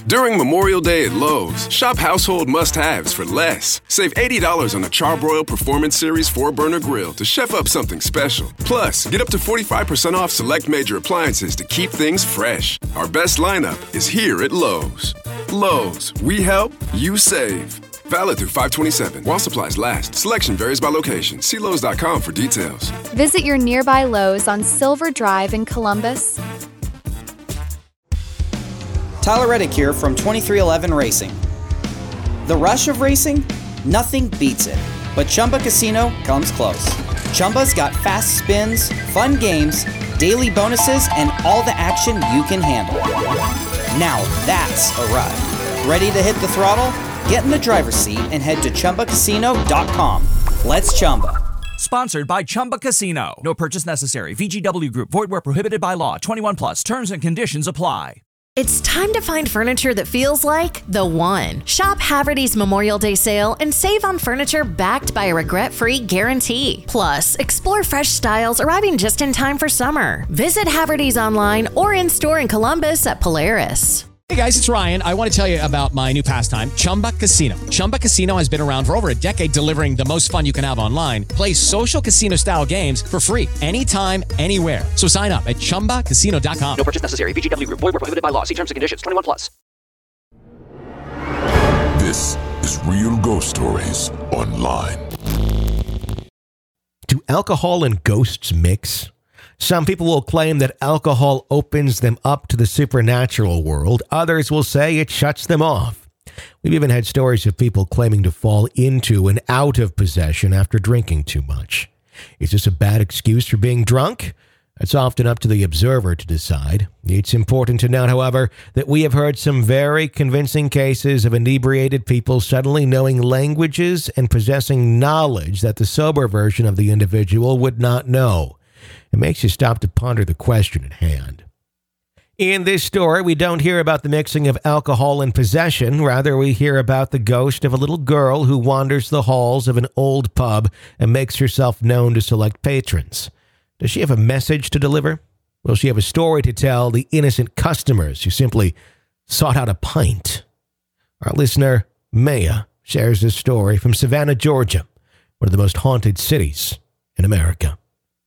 During Memorial Day at Lowe's, shop household must-haves for less. Save $80 on a Charbroil Performance Series 4-burner grill to chef up something special. Plus, get up to 45% off select major appliances to keep things fresh. Our best lineup is here at Lowe's. Lowe's, we help, you save. Valid through 5/27. While supplies last. Selection varies by location. See Lowe's.com for details. Visit your nearby Lowe's on Silver Drive in Columbus. Tyler Reddick here from 2311 Racing. The rush of racing? Nothing beats it. But Chumba Casino comes close. Chumba's got fast spins, fun games, daily bonuses, and all the action you can handle. Now that's a ride. Ready to hit the throttle? Get in the driver's seat and head to ChumbaCasino.com. Let's Chumba. Sponsored by Chumba Casino. No purchase necessary. VGW Group. Void where prohibited by law. 21 plus. Terms and conditions apply. It's time to find furniture that feels like the one. Shop Haverty's Memorial Day sale and save on furniture backed by a regret-free guarantee. Plus, explore fresh styles arriving just in time for summer. Visit Haverty's online or in-store in Columbus at Polaris. Hey guys, it's Ryan. I want to tell you about my new pastime, Chumba Casino. Chumba Casino has been around for over a decade, delivering the most fun you can have online. Play social casino-style games for free anytime, anywhere. So sign up at ChumbaCasino.com. No purchase necessary. VGW Group. Void where prohibited by law. See terms and conditions. 21 plus. This is Real Ghost Stories Online. Do alcohol and ghosts mix? Some people will claim that alcohol opens them up to the supernatural world. Others will say it shuts them off. We've even had stories of people claiming to fall into and out of possession after drinking too much. Is this a bad excuse for being drunk? It's often up to the observer to decide. It's important to note, however, that we have heard some very convincing cases of inebriated people suddenly knowing languages and possessing knowledge that the sober version of the individual would not know. It makes you stop to ponder the question at hand. In this story, we don't hear about the mixing of alcohol and possession. Rather, we hear about the ghost of a little girl who wanders the halls of an old pub and makes herself known to select patrons. Does she have a message to deliver? Will she have a story to tell the innocent customers who simply sought out a pint? Our listener, Maya, shares this story from Savannah, Georgia, one of the most haunted cities in America.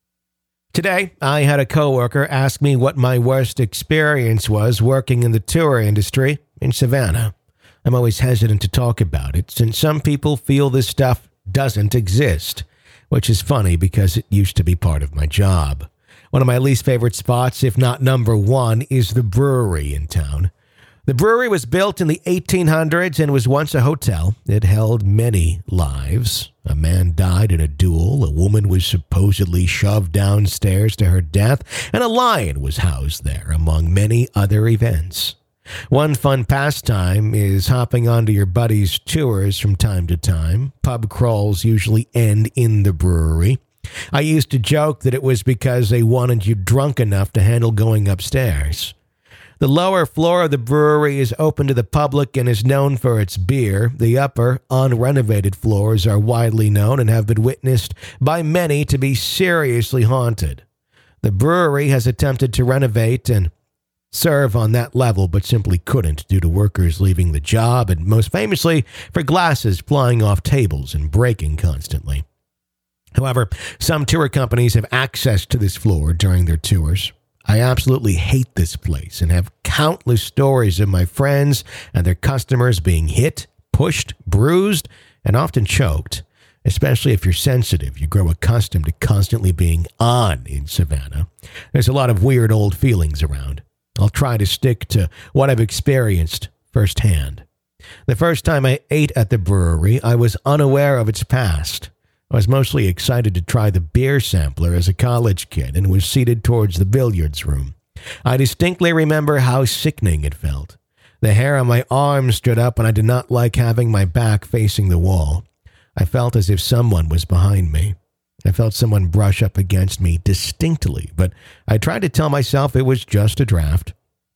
Today, I had a coworker ask me what my worst experience was working in the tour industry in Savannah. I'm always hesitant to talk about it, since some people feel this stuff doesn't exist, which is funny because it used to be part of my job. One of my least favorite spots, if not number one, is the brewery in town. The brewery was built in the 1800s and was once a hotel. It held many lives. A man died in a duel, a woman was supposedly shoved downstairs to her death, and a lion was housed there, among many other events. One fun pastime is hopping onto your buddy's tours from time to time. Pub crawls usually end in the brewery. I used to joke that it was because they wanted you drunk enough to handle going upstairs. The lower floor of the brewery is open to the public and is known for its beer. The upper, unrenovated floors are widely known and have been witnessed by many to be seriously haunted. The brewery has attempted to renovate and serve on that level, but simply couldn't due to workers leaving the job and most famously for glasses flying off tables and breaking constantly. However, some tour companies have access to this floor during their tours. I absolutely hate this place and have countless stories of my friends and their customers being hit, pushed, bruised, and often choked. Especially if you're sensitive, you grow accustomed to constantly being on in Savannah. There's a lot of weird old feelings around. I'll try to stick to what I've experienced firsthand. The first time I ate at the brewery, I was unaware of its past. I was mostly excited to try the beer sampler as a college kid and was seated towards the billiards room. I distinctly remember how sickening it felt. The hair on my arm stood up and I did not like having my back facing the wall. I felt as if someone was behind me. I felt someone brush up against me distinctly, but I tried to tell myself it was just a draft.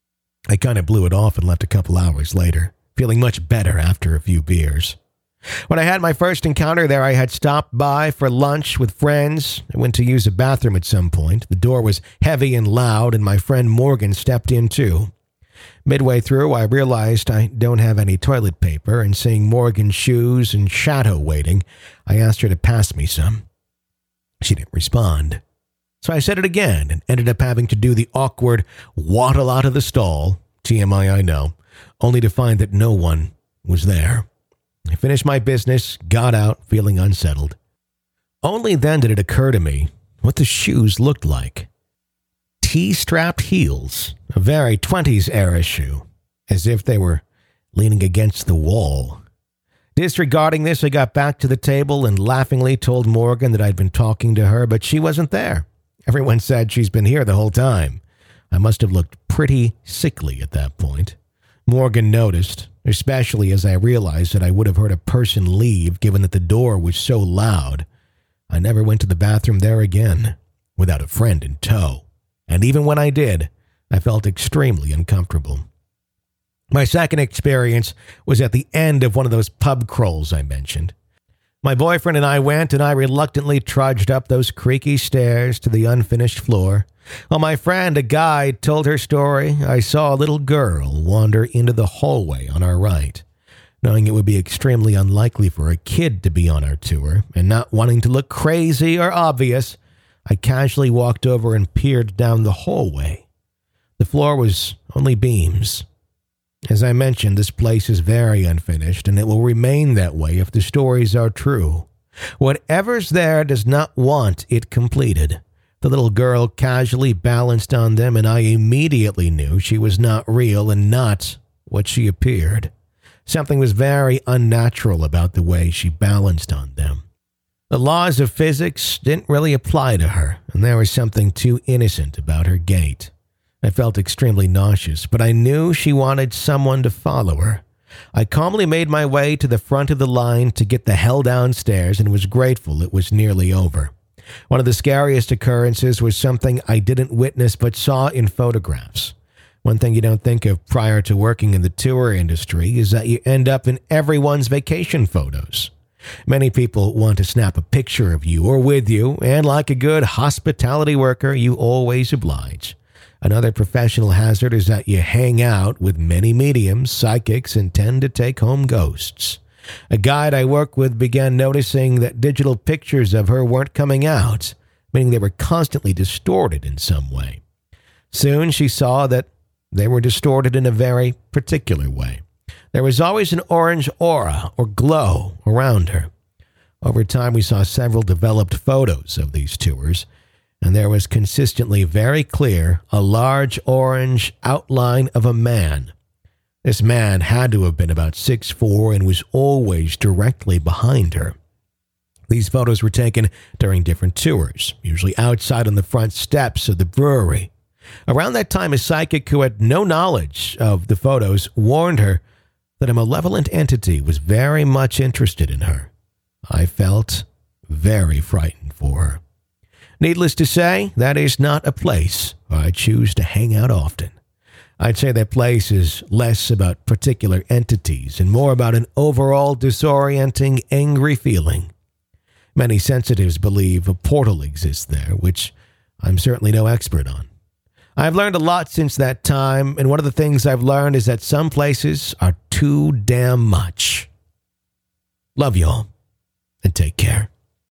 I kind of blew it off and left a couple hours later, feeling much better after a few beers. When I had my first encounter there, I had stopped by for lunch with friends. I went to use a bathroom at some point. The door was heavy and loud, and my friend Morgan stepped in too. Midway through, I realized I don't have any toilet paper, and seeing Morgan's shoes and shadow waiting, I asked her to pass me some. She didn't respond. So I said it again and ended up having to do the awkward waddle out of the stall, TMI I know, only to find that no one was there. I finished my business, got out, feeling unsettled. Only then did it occur to me what the shoes looked like. T-strapped heels, a very 20s era shoe, as if they were leaning against the wall. Disregarding this, I got back to the table and laughingly told Morgan that I'd been talking to her, but she wasn't there. Everyone said she's been here the whole time. I must have looked pretty sickly at that point. Morgan noticed, especially as I realized that I would have heard a person leave given that the door was so loud. I never went to the bathroom there again, without a friend in tow. And even when I did, I felt extremely uncomfortable. My second experience was at the end of one of those pub crawls I mentioned. My boyfriend and I went, and I reluctantly trudged up those creaky stairs to the unfinished floor. While my friend, a guide, told her story, I saw a little girl wander into the hallway on our right. Knowing it would be extremely unlikely for a kid to be on our tour, and not wanting to look crazy or obvious, I casually walked over and peered down the hallway. The floor was only beams. As I mentioned, this place is very unfinished, and it will remain that way if the stories are true. Whatever's there does not want it completed. The little girl casually balanced on them, and I immediately knew she was not real and not what she appeared. Something was very unnatural about the way she balanced on them. The laws of physics didn't really apply to her, and there was something too innocent about her gait. I felt extremely nauseous, but I knew she wanted someone to follow her. I calmly made my way to the front of the line to get the hell downstairs and was grateful it was nearly over. One of the scariest occurrences was something I didn't witness but saw in photographs. One thing you don't think of prior to working in the tour industry is that you end up in everyone's vacation photos. Many people want to snap a picture of you or with you, and like a good hospitality worker, you always oblige. Another professional hazard is that you hang out with many mediums, psychics, and tend to take home ghosts. A guide I work with began noticing that digital pictures of her weren't coming out, meaning they were constantly distorted in some way. Soon she saw that they were distorted in a very particular way. There was always an orange aura or glow around her. Over time, we saw several developed photos of these tours, and there was consistently very clear a large orange outline of a man. This man had to have been about 6'4" and was always directly behind her. These photos were taken during different tours, usually outside on the front steps of the brewery. Around that time, a psychic who had no knowledge of the photos warned her that a malevolent entity was very much interested in her. I felt very frightened for her. Needless to say, that is not a place where I choose to hang out often. I'd say that place is less about particular entities and more about an overall disorienting, angry feeling. Many sensitives believe a portal exists there, which I'm certainly no expert on. I've learned a lot since that time, and one of the things I've learned is that some places are too damn much. Love y'all, and take care.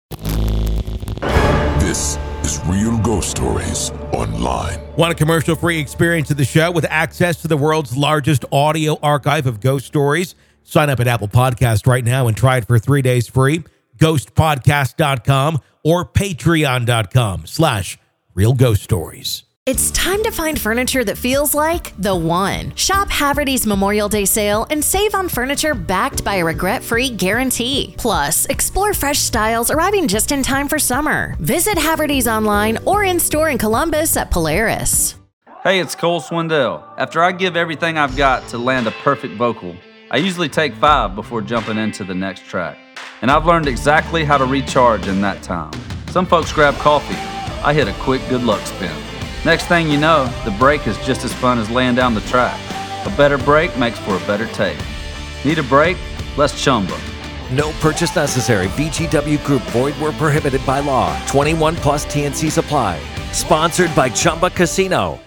This is Real Ghost Stories Online. Want a commercial-free experience of the show with access to the world's largest audio archive of ghost stories? Sign up at Apple Podcast right now and try it for 3 days free. Ghostpodcast.com or patreon.com/Real Ghost Stories. It's time to find furniture that feels like the one. Shop Haverty's Memorial Day sale and save on furniture backed by a regret-free guarantee. Plus, explore fresh styles arriving just in time for summer. Visit Haverty's online or in-store in Columbus at Polaris. Hey, it's Cole Swindell. After I give everything I've got to land a perfect vocal, I usually take 5 before jumping into the next track. And I've learned exactly how to recharge in that time. Some folks grab coffee. I hit a quick good luck spin. Next thing you know, the break is just as fun as laying down the track. A better break makes for a better take. Need a break? Let's Chumba. No purchase necessary. VGW Group. Void where prohibited by law. 21 plus TNC Supply. Sponsored by Chumba Casino.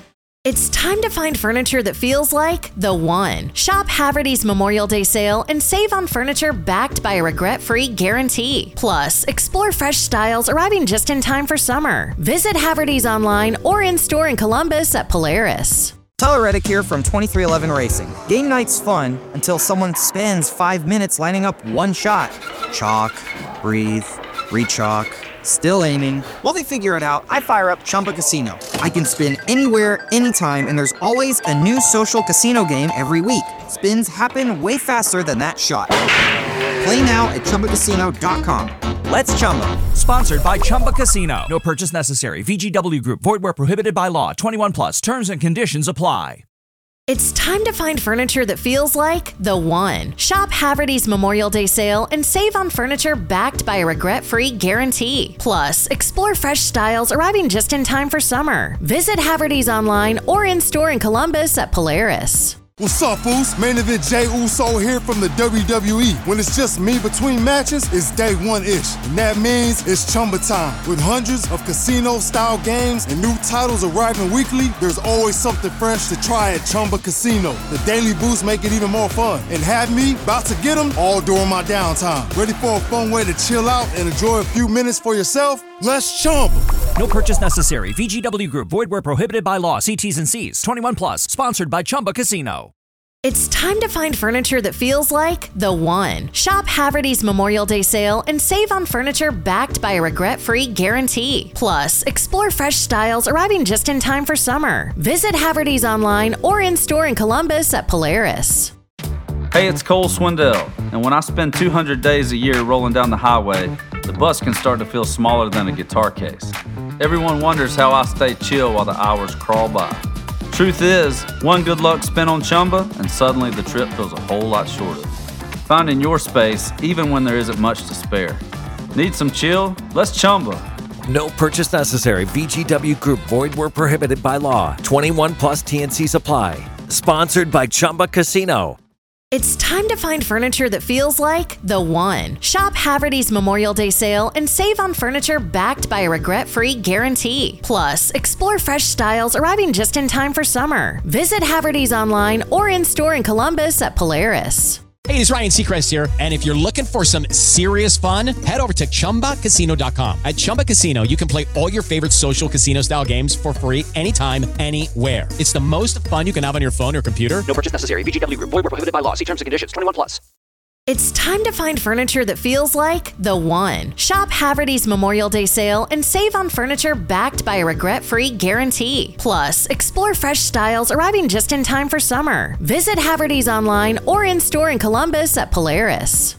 It's time to find furniture that feels like the one. Shop Haverty's Memorial Day sale and save on furniture backed by a regret-free guarantee. Plus, explore fresh styles arriving just in time for summer. Visit Haverty's online or in-store in Columbus at Polaris. Tyler Reddick here from 2311 Racing. Game night's fun until someone spends 5 minutes lining up one shot. Chalk, breathe, re-chalk, still aiming. While they figure it out, I fire up Chumba Casino. I can spin anywhere, anytime, and there's always a new social casino game every week. Spins happen way faster than that shot. Play now at ChumbaCasino.com. Let's Chumba. Sponsored by Chumba Casino. No purchase necessary. VGW Group. Void where prohibited by law. 21 plus. Terms and conditions apply. It's time to find furniture that feels like the one. Shop Haverty's Memorial Day sale and save on furniture backed by a regret-free guarantee. Plus, explore fresh styles arriving just in time for summer. Visit Haverty's online or in-store in Columbus at Polaris. What's up, Foos? Main event Jey Uso here from the WWE. When it's just me between matches, it's day one-ish. And that means it's Chumba time. With hundreds of casino-style games and new titles arriving weekly, there's always something fresh to try at Chumba Casino. The daily boosts make it even more fun. And have me about to get them all during my downtime. Ready for a fun way to chill out and enjoy a few minutes for yourself? Let's Chumba. No purchase necessary. VGW Group. Void where prohibited by law. See T's and C's. 21 plus. Sponsored by Chumba Casino. It's time to find furniture that feels like the one. Shop Haverty's Memorial Day sale and save on furniture backed by a regret-free guarantee. Plus, explore fresh styles arriving just in time for summer. Visit Haverty's online or in-store in Columbus at Polaris. Hey, it's Cole Swindell, and when I spend 200 days a year rolling down the highway, the bus can start to feel smaller than a guitar case. Everyone wonders how I stay chill while the hours crawl by. Truth is, one good luck spin on Chumba, and suddenly the trip feels a whole lot shorter. Finding your space, even when there isn't much to spare. Need some chill? Let's Chumba. No purchase necessary. VGW Group. Void where prohibited by law. 21 plus TNCs apply. Sponsored by Chumba Casino. It's time to find furniture that feels like the one. Shop Haverty's Memorial Day sale and save on furniture backed by a regret-free guarantee. Plus, explore fresh styles arriving just in time for summer. Visit Haverty's online or in-store in Columbus at Polaris. Hey, it's Ryan Seacrest here, and if you're looking for some serious fun, head over to ChumbaCasino.com. At Chumba Casino, you can play all your favorite social casino-style games for free anytime, anywhere. It's the most fun you can have on your phone or computer. No purchase necessary. VGW Group. Void where prohibited by law. See terms and conditions. 21 plus. It's time to find furniture that feels like the one. Shop Haverty's Memorial Day sale and save on furniture backed by a regret-free guarantee. Plus, explore fresh styles arriving just in time for summer. Visit Haverty's online or in-store in Columbus at Polaris.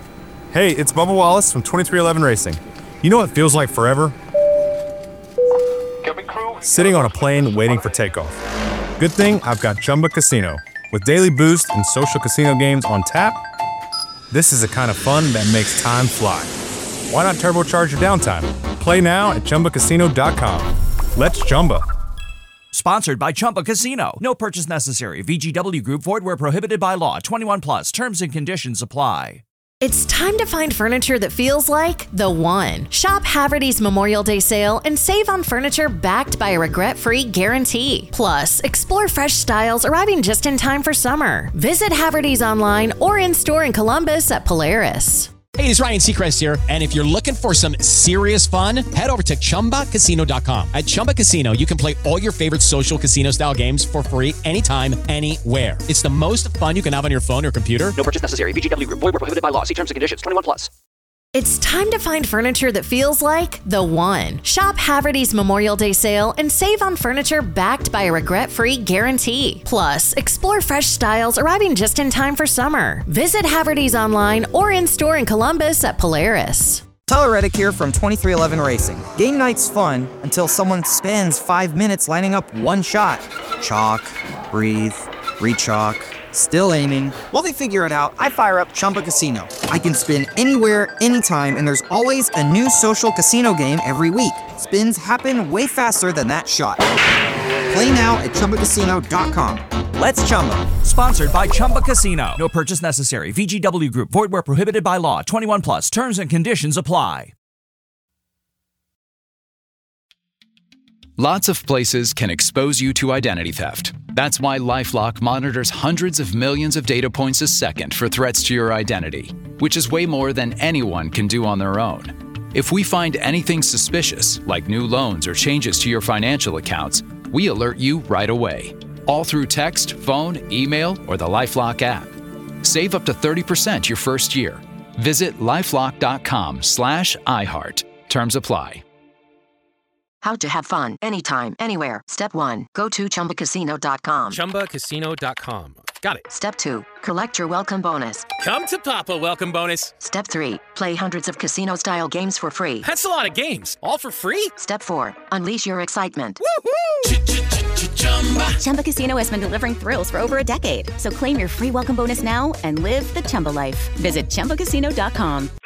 Hey, it's Bubba Wallace from 2311 Racing. You know what feels like forever? Sitting on a plane waiting for takeoff. Good thing I've got Chumba Casino. With daily boost and social casino games on tap, this is the kind of fun that makes time fly. Why not turbocharge your downtime? Play now at ChumbaCasino.com. Let's Chumba. Sponsored by Chumba Casino. No purchase necessary. VGW Group. Void where prohibited by law. 21 plus. Terms and conditions apply. It's time to find furniture that feels like the one. Shop Haverty's Memorial Day sale and save on furniture backed by a regret-free guarantee. Plus, explore fresh styles arriving just in time for summer. Visit Haverty's online or in-store in Columbus at Polaris. Hey, it's Ryan Seacrest here, and if you're looking for some serious fun, head over to ChumbaCasino.com. At Chumba Casino, you can play all your favorite social casino-style games for free anytime, anywhere. It's the most fun you can have on your phone or computer. No purchase necessary. VGW Group. Void where prohibited by law. See terms and conditions. 21 plus. It's time to find furniture that feels like the one. Shop Haverty's Memorial Day sale and save on furniture backed by a regret-free guarantee. Plus, explore fresh styles arriving just in time for summer. Visit Haverty's online or in-store in Columbus at Polaris. Tyler Reddick here from 2311 Racing. Game night's fun until someone spends 5 minutes lining up one shot. Chalk, breathe, re-chalk, still aiming. While they figure it out, I fire up Chumba Casino. I can spin anywhere, anytime, and there's always a new social casino game every week. Spins happen way faster than that shot. Play now at ChumbaCasino.com. Let's Chumba. Sponsored by Chumba Casino. No purchase necessary. VGW Group. Void where prohibited by law. 21 plus. Terms and conditions apply. Lots of places can expose you to identity theft. That's why LifeLock monitors hundreds of millions of data points a second for threats to your identity, which is way more than anyone can do on their own. If we find anything suspicious, like new loans or changes to your financial accounts, we alert you right away, all through text, phone, email, or the LifeLock app. Save up to 30% your first year. Visit lifelock.com/iHeart. Terms apply. How to have fun anytime, anywhere. Step 1. Go to ChumbaCasino.com. ChumbaCasino.com. Got it. Step 2. Collect your welcome bonus. Come to Papa welcome bonus. Step 3. Play hundreds of casino-style games for free. That's a lot of games. All for free? Step 4. Unleash your excitement. Chumba Casino has been delivering thrills for over a decade. So claim your free welcome bonus now and live the Chumba life. Visit ChumbaCasino.com.